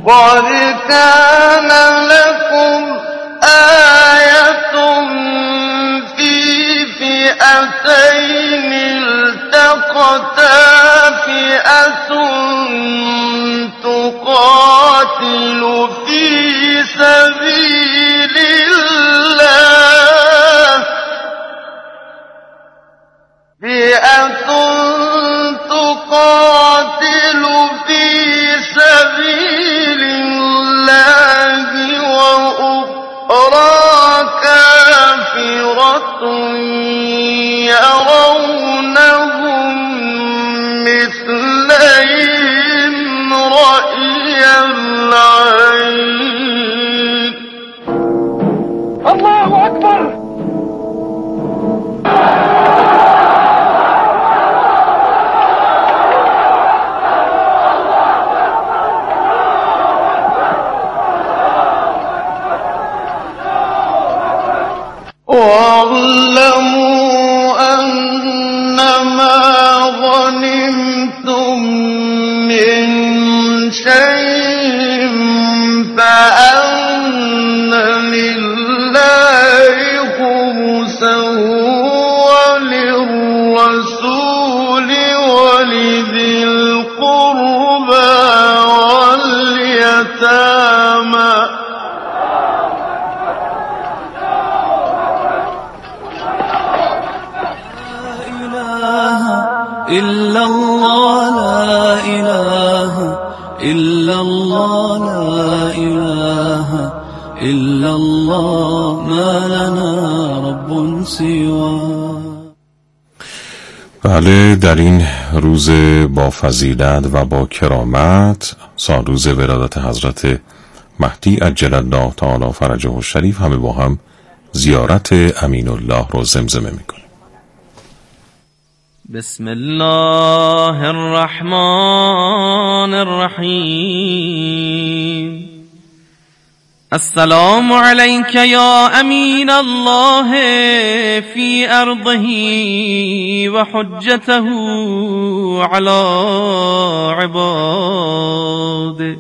قد كان لكم آية في فئتين التقتا فئة تقاتل في سبيل الله وأخرى كافرة يرونهم مثليهم رأي العين. الله أكبر. واعلموا أنما غنمتم من شيء فأن لله خمسه وللرسول ولذي القربى واليتامى إلا الله لا إله إلا الله لا إله إلا الله ما لنا رب سواه. بله، در این روز با فضیلت و با کرامت، سالروز ولادت حضرت مهدی عجل الله تعالی فرجه الشریف، همه با هم زیارت امین الله رو زمزمه میکنیم. بسم الله الرحمن الرحيم. السلام عليك يا أمين الله في أرضه وحجته على عباده.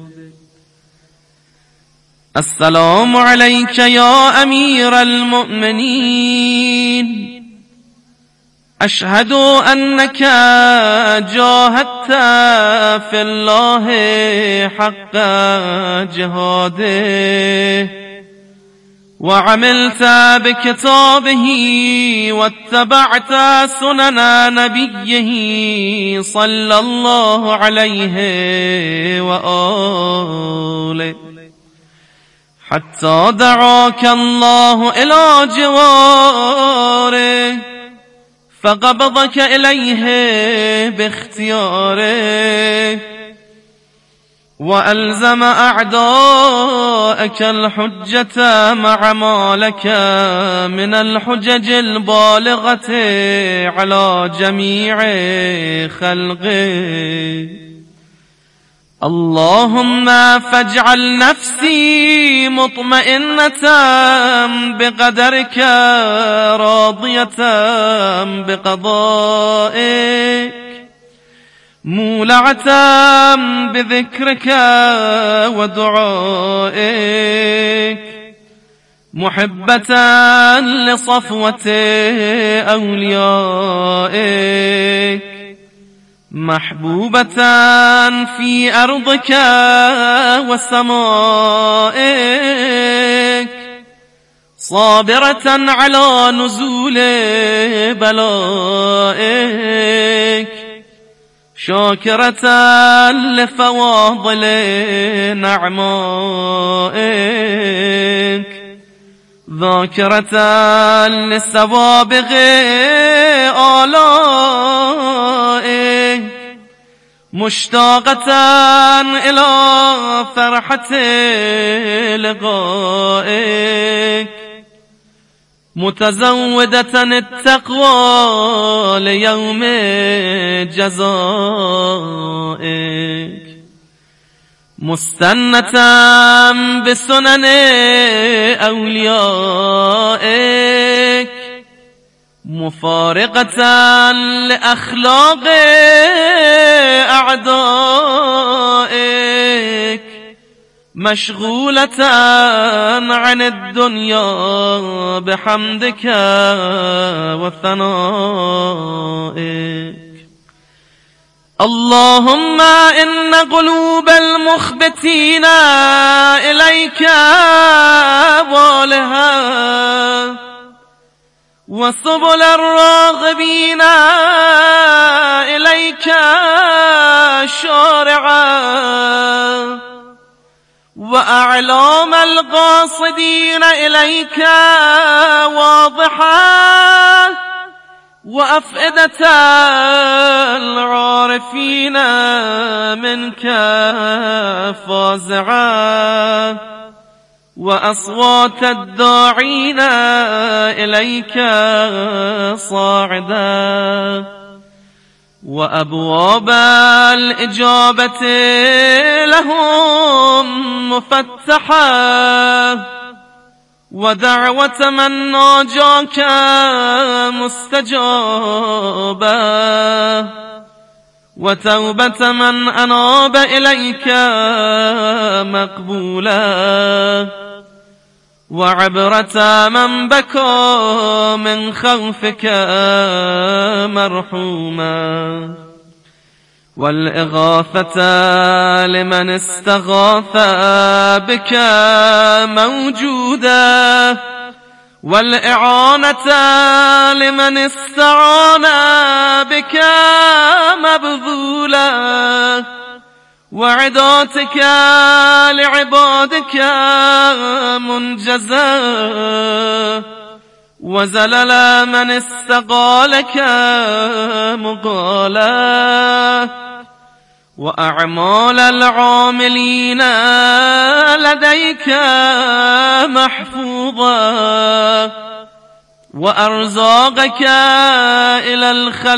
السلام عليك يا أمير المؤمنين. أشهد أنك جاهدت في الله حق جهاده وعملت بكتابه واتبعت سنن نبيه صلى الله عليه وآله حتى دعاك الله إلى جواره فقبضك إليه باختياره وألزم أعداءك الحجة مع ما لك من الحجج البالغة على جميع خلقه. اللهم فاجعل نفسي مطمئنة بقدرك راضية بقضائك مولعة بذكرك ودعائك محبة لصفوة أوليائك محبوبة في أرضك وسمائك صابرة على نزول بلائك شاكرة لفواضل نعمائك ذاكرة لسوابغ آلائك مشتاقة إلى فرحة لقائك متزودة التقوى ليوم جزائك مستنة بسنن أوليائك مفارقة لأخلاق أعدائك مشغولة عن الدنيا بحمدك وثنائك. اللهم إن قلوب المخبتين إليك والها، وسبل الراغبين إليك شارعا، وأعلام القاصدين إليك واضحا، وأفئدة العارفين منك فازعا، وأصوات الداعين إليك صاعدا، وأبواب الإجابة لهم مفتحة، ودعوة من ناجاك مستجابة، وتوبة من أناب إليك مقبولة، وعبرة من بكى من خوفك مرحوما، والإغاثة لمن استغاث بك موجودة، والإعانة لمن استعان بك مبذولة، وعداتك لعبادك منجزة، وزلل من استقالك مقالا، وأعمال العاملين لديك محفوظة، وأرزاقك إلى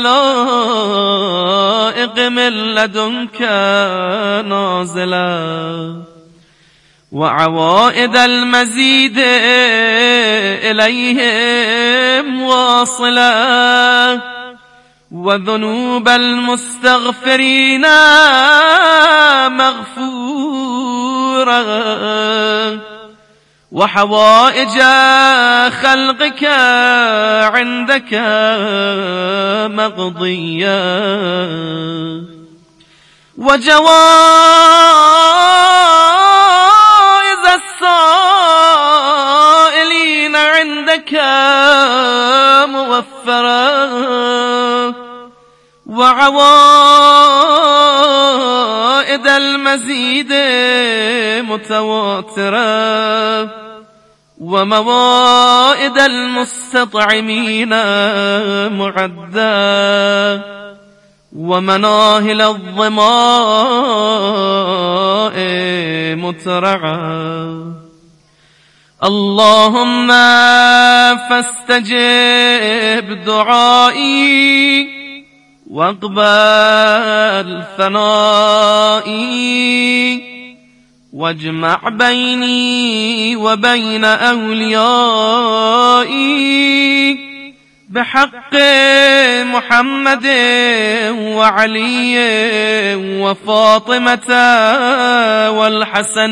الخلائق من لدنك نازلة، وعوائد المزيد إليهم واصلة، وذنوب المستغفرين مغفورة، وحوائج خلقك عندك مقضية، وجوائز السائلين عندك موفرة، وعوائد المزيد متواترة، وموائد المستطعمين معدة، ومناهل الظماء مترعة. اللهم فاستجب دعائي، واقبل ثنائي، واجمع بيني وبين أوليائي بحق محمد وعلي وفاطمة والحسن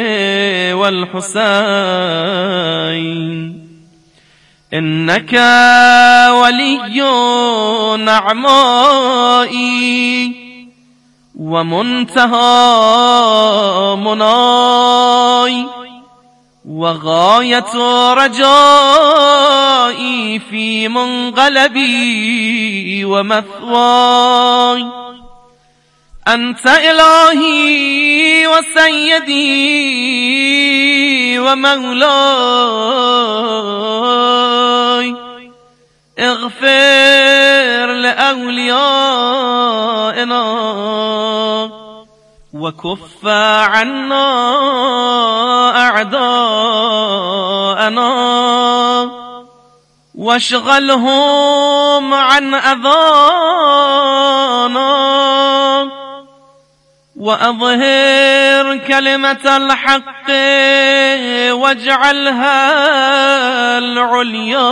والحسين، إنك ولي نعمائي، ومنتهى مناي، وغاية رجائي في منقلبي ومثواي. أنت إلهي وسيدي ومولاي، اغفر لأوليائنا، وكف عنا أعداءنا، واشغلهم عن أذانا، وأظهر كلمة الحق واجعلها العليا،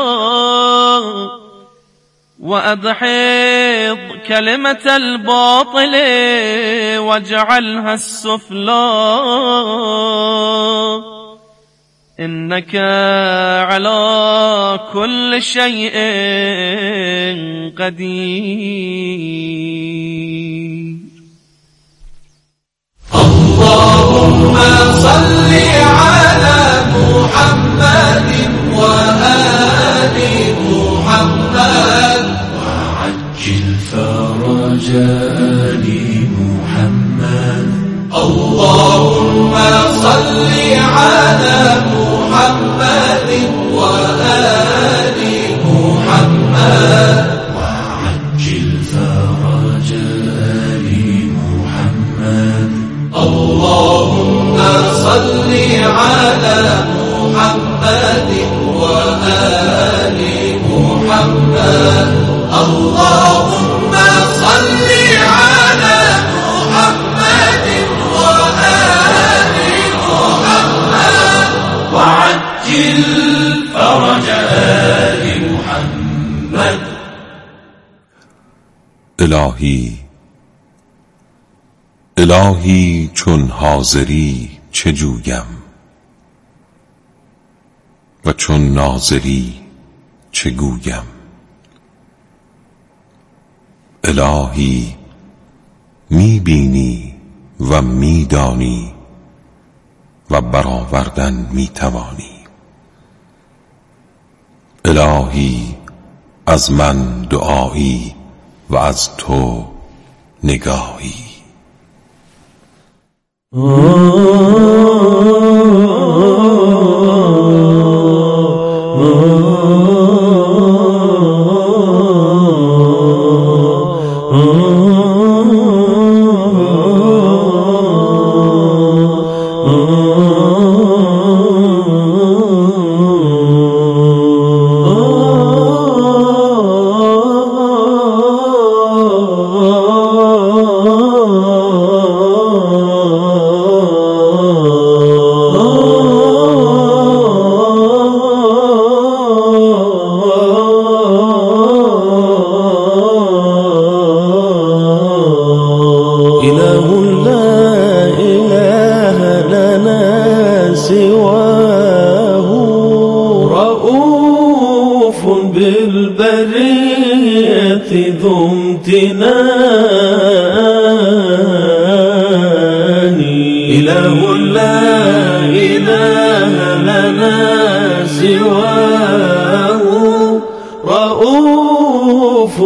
وأدحض كلمة الباطل واجعلها السفلى، إنك على كل شيء قدير. اللهم صل على محمد وآل محمد وعجل فرج آل محمد. اللهم صل على محمد وآل محمد وعجل فرج آل محمد. اللهم صل على محمد وآل محمد. اللهم صل على محمد وآل محمد وعجل فرج آل محمد. الهی چون حاضری چه جویم و چون ناظری چه گویم. الهی می بینی و می دانی و برآوردن می توانی. الهی از من دعایی و از تو نگاهی. بالبرية ذو امتنان. إله لا إله لنا سواه رؤوف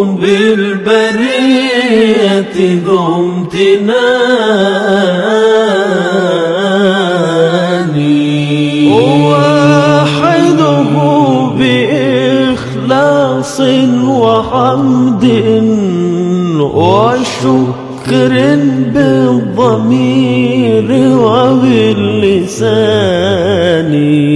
بالبرية ذو امتنان. وحده بإخلاص وحمد وشكر بالضمير وباللسان.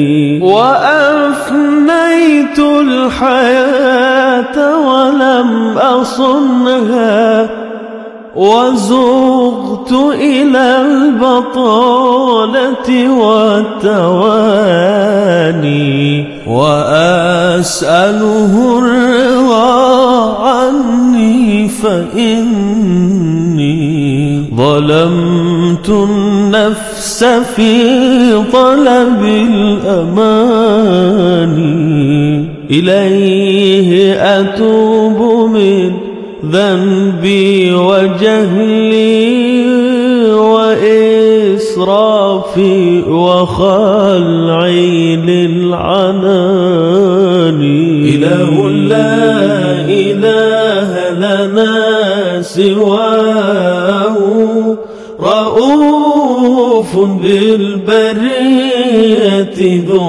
وأفنيت الحياة ولم أصنها وزغت إلى البطالة والتواني. وأسأله الرضا عني فإني ظلمت النفس في طلب الأمان. إليه أتوب من ذنبي وجهلي وإسرافي وخلعي للعنان. إله لا إله لنا سواه رؤوف بالبرية ذو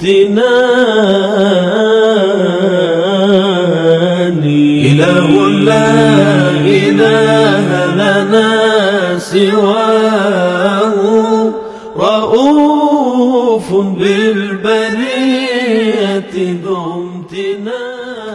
امتنان. إله لا إله لنا سواه رؤوف بالبرية ذو امتنان.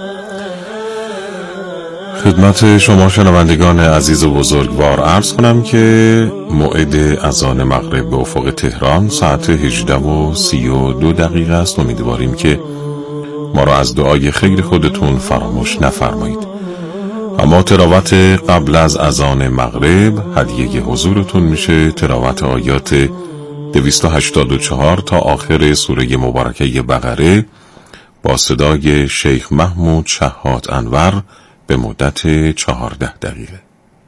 خدمت شما شنوندگان عزیز و بزرگوار عرض کنم که موعد اذان مغرب به افق تهران ساعت 18:32 است. امیدواریم که ما را از دعای خیر خودتون فراموش نفرمایید. اما تلاوت قبل از اذان مغرب هدیه حضورتون میشه تلاوت آیات 284 تا آخر سوره مبارکه بقره با صدای شیخ محمود شهاد انور به مدت 14 دقیقه.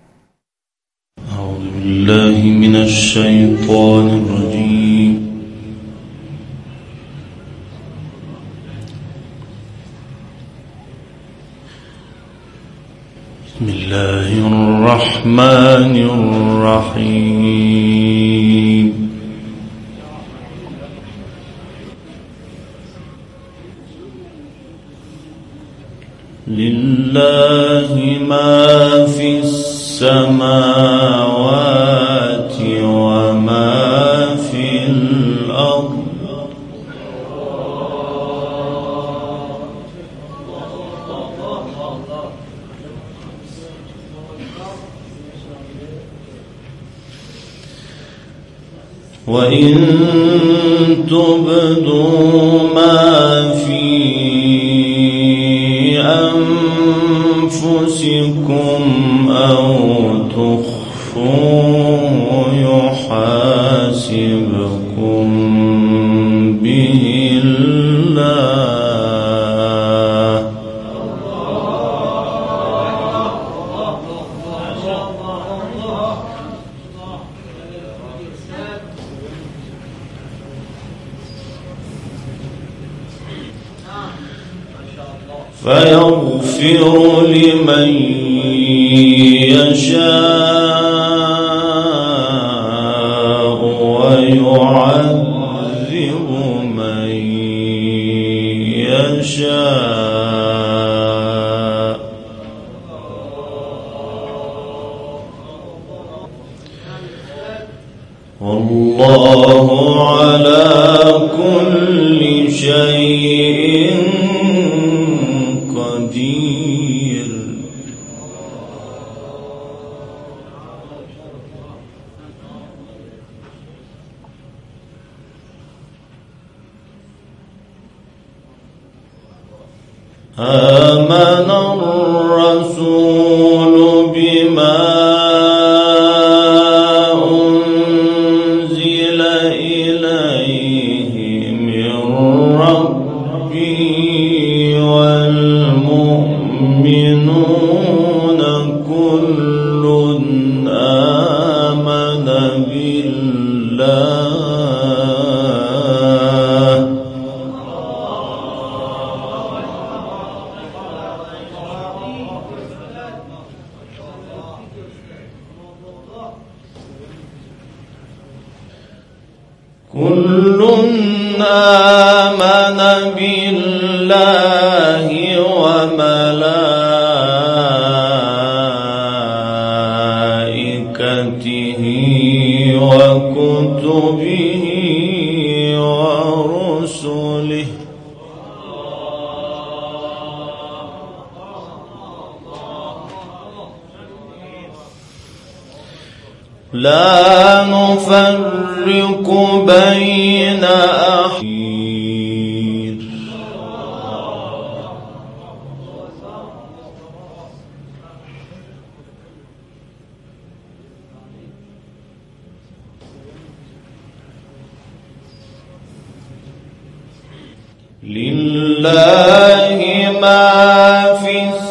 اعوذ بالله من الشیطان الرجیم. بسم الله الرحمن الرحیم. لله ما في السماوات وما في الأرض وإن تبدوا ما في أنفسكم أو تخفوه يحاسبكم به الله فيغفر لمن يشاء ويعذب من يشاء والله على كل شيء قدير. آمن الرسول بما أنزل إليه من ربه والمؤمنون كل آمن بالله كل آمن بالله وملائكته وكتبه ورسله لا نفرق بين أحد. لله ما في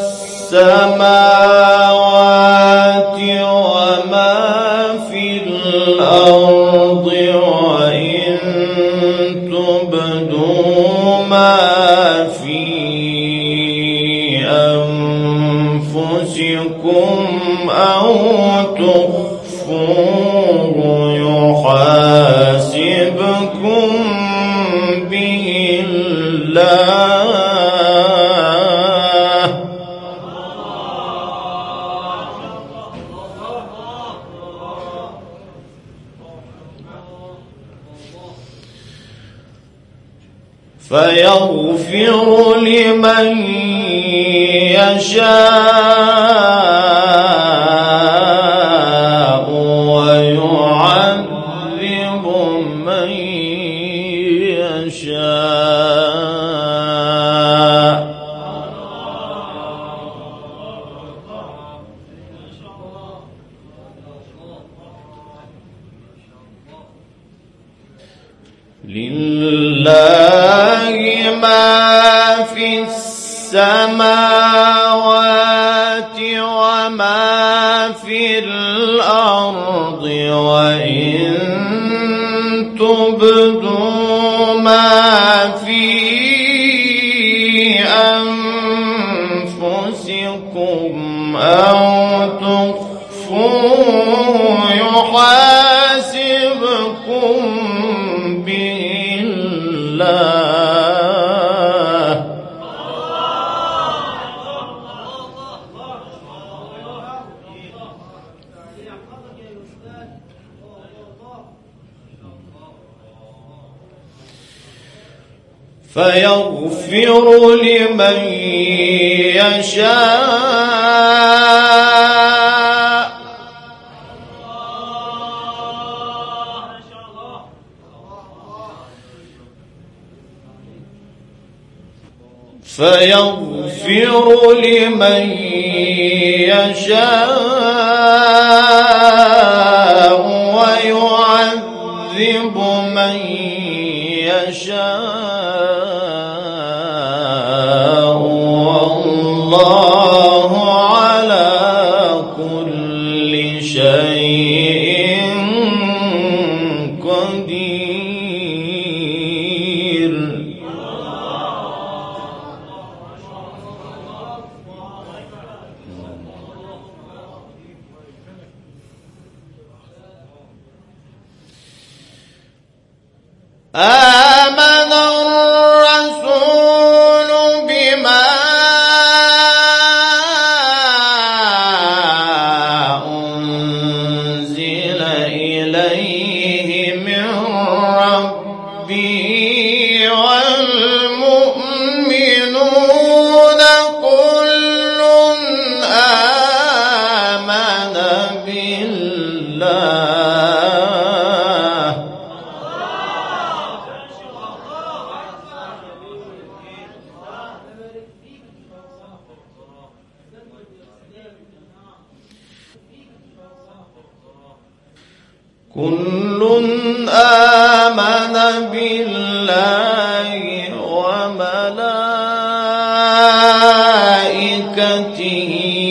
السماوات وما في الأرض وإن تبدوا ما في أنفسكم أو تخفوه يحاسبكم به الله فيغفر لمن يشاء ويعذب من يشاء لله ما في السماوات وما في الأرض وإن تبدوا ما في أنفسكم أو تخفوه يحاسبكم به الله فيغفر لمن يشاء ويعذب من يشاء والله على كل شيء قدير. آمن الرسول بما أنزل إليه من ربه والمؤمنون كل آمن بالله وملائكته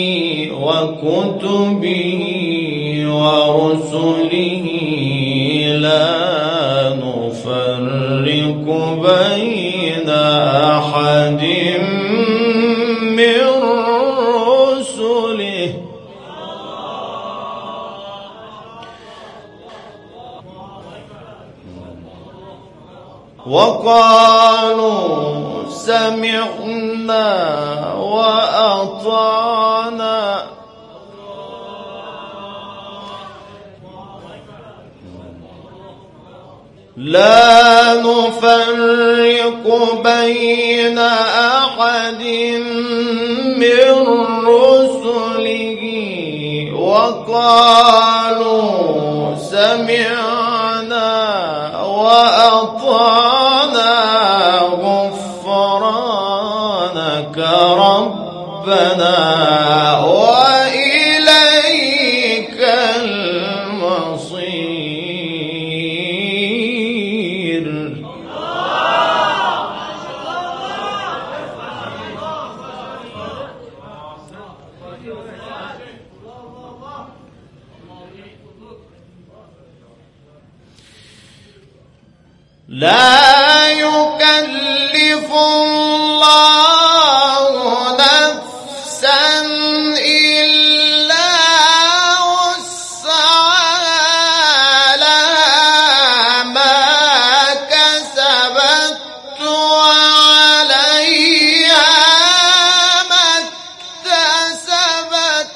وكتبه ورسله لا نفرق بين أحد من رسله وقالوا سمعنا وأطعنا لا نفرق بين أحد من رسله وقالوا سمعنا وأطعنا غفرانك ربنا وإليك المصير. لا يكلف الله نفسا إلا وسعها لها ما كسبت وعليها ما اكتسبت.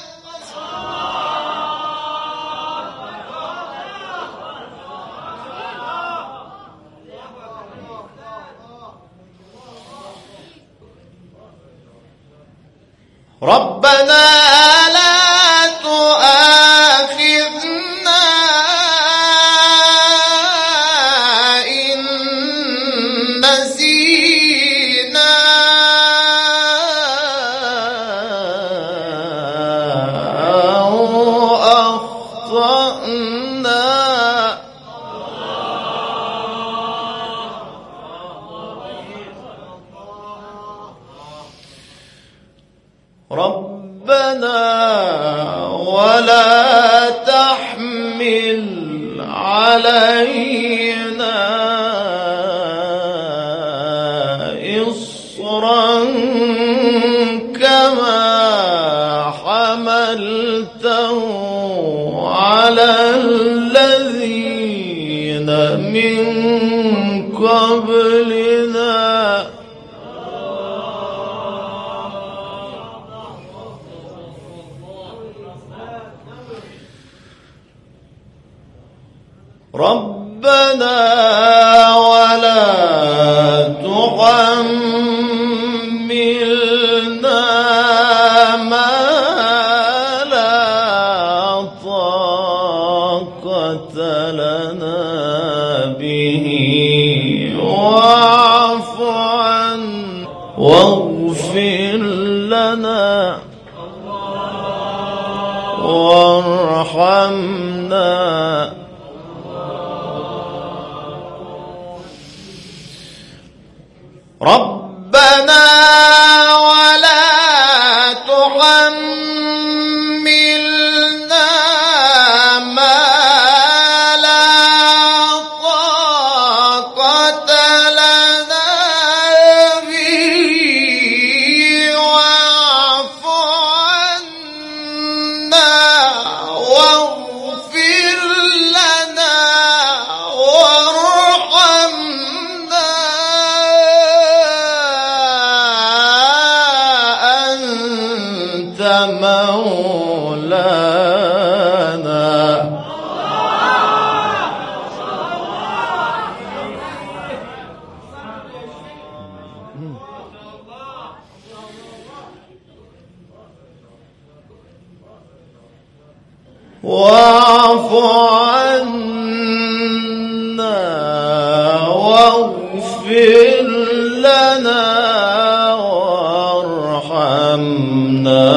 ربنا لا تؤاخذنا إن نسينا أو أخطأنا قبلنا ربنا ولا تحملنا ما لا طاقة لنا به واعف عنا واغفر لنا وارحمنا ربنا ولا تحملنا ما لا طاقة لنا به واعف عنا واغفر لنا وارحمنا أنت مولانا واعف عنا واغفر لنا وارحمنا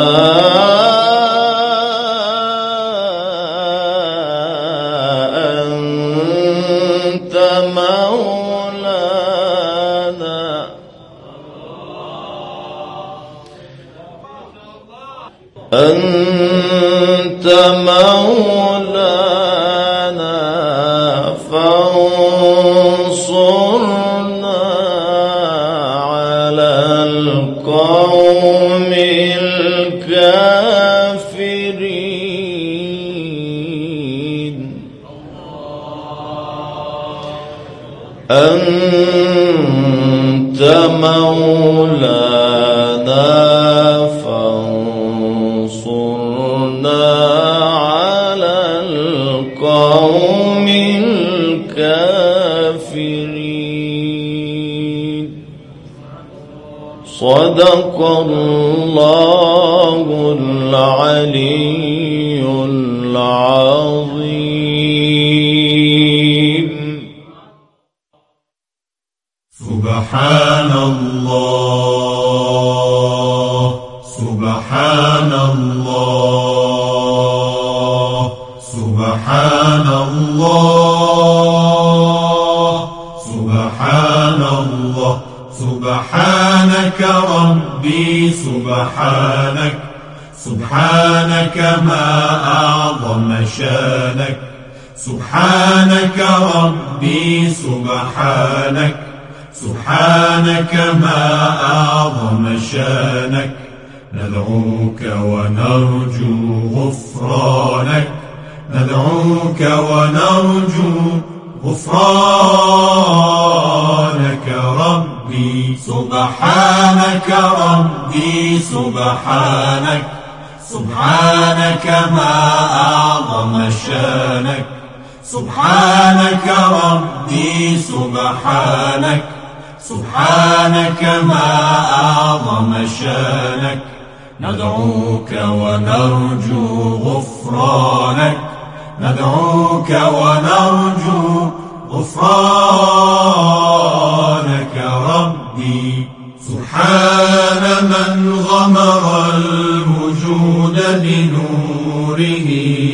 أنت مولانا أنت مولانا فانصرنا على القوم الكافرين أنت مولانا فانصرنا على القوم الكافرين صدق الله العلي العظيم سبحان الله سبحان الله سبحان الله سبحان الله سبحانك ربي سبحانك سبحانك ما أعظم شانك سبحانك ربي سبحانك سبحانك ما أعظم شانك ندعوك ونرجو غفرانك ندعوك ونرجو غفرانك ربي سبحانك ربي سبحانك سبحانك ما أعظم شانك سبحانك ربي سبحانك سبحانك ما أعظم شانك ندعوك ونرجو غفرانك ندعوك ونرجو غفرانك ربي سبحان من غمر الوجود بنوره